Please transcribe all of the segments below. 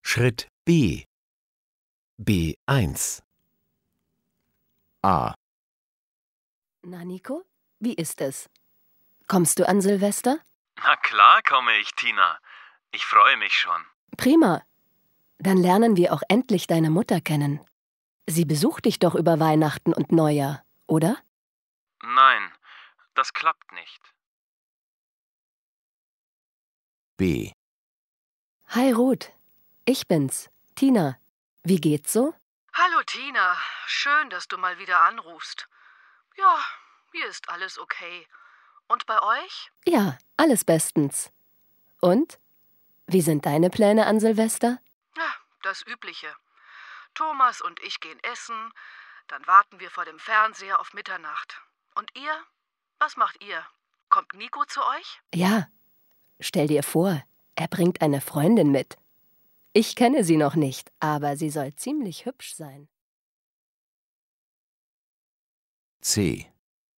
Schritt B. B1. A. Na, Nico, wie ist es? Kommst du an Silvester? Na klar komme ich, Tina. Ich freue mich schon. Prima. Dann lernen wir auch endlich deine Mutter kennen. Sie besucht dich doch über Weihnachten und Neujahr, oder? Nein, das klappt nicht. B. Hi Ruth, ich bin's, Tina. Wie geht's so? Hallo Tina, schön, dass du mal wieder anrufst. Ja, hier ist alles okay. Und bei euch? Ja, alles bestens. Und? Wie sind deine Pläne an Silvester? Ja, das Übliche. Thomas und ich gehen essen, dann warten wir vor dem Fernseher auf Mitternacht. Und ihr? Was macht ihr? Kommt Nico zu euch? Ja. Stell dir vor, er bringt eine Freundin mit. Ich kenne sie noch nicht, aber sie soll ziemlich hübsch sein. C.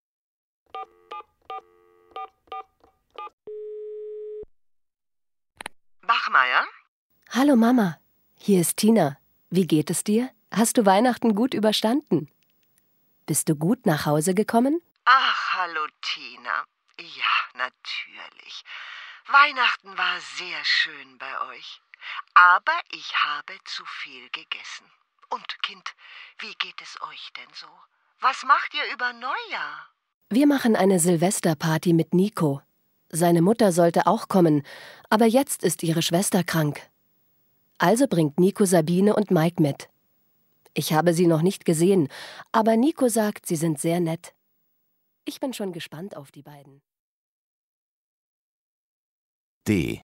Bachmeier? Hallo Mama, hier ist Tina. Wie geht es dir? Hast du Weihnachten gut überstanden? Bist du gut nach Hause gekommen? Ach, hallo Tina. Ja, natürlich. Weihnachten war sehr schön bei euch. Aber ich habe zu viel gegessen. Und Kind, wie geht es euch denn so? Was macht ihr über Neujahr? Wir machen eine Silvesterparty mit Nico. Seine Mutter sollte auch kommen, aber jetzt ist ihre Schwester krank. Also bringt Nico Sabine und Mike mit. Ich habe sie noch nicht gesehen, aber Nico sagt, sie sind sehr nett. Ich bin schon gespannt auf die beiden. D.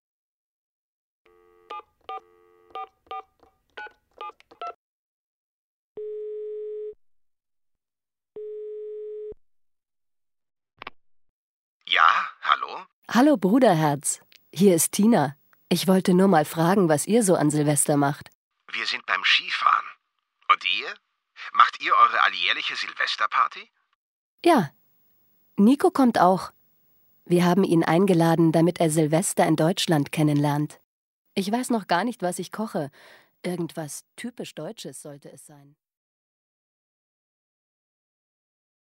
Ja, hallo? Hallo Bruderherz, hier ist Tina. Ich wollte nur mal fragen, was ihr so an Silvester macht. Wir sind beim Skifahren. Und ihr? Macht ihr eure alljährliche Silvesterparty? Ja, Nico kommt auch. Wir haben ihn eingeladen, damit er Silvester in Deutschland kennenlernt. Ich weiß noch gar nicht, was ich koche. Irgendwas typisch Deutsches sollte es sein.